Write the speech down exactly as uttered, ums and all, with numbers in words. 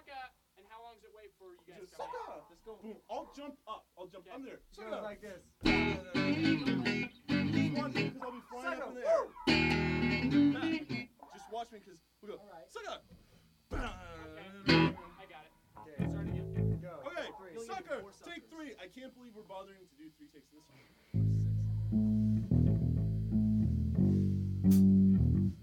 sucker. And how long does it wait for you guys to Just come sucker. in? Let's go. Boom. I'll jump up. I'll jump. Okay. I'm there. It Sucker. goes like this. Just watch me because I'll be flying Sucker. up in the air. Back. Just watch me because we'll go. All right. Sucker. Okay. I got it. Okay. Start again. Go. Okay. Three. You'll get Sucker. four Take suckers. three. I can't believe we're bothering to do three takes in this one.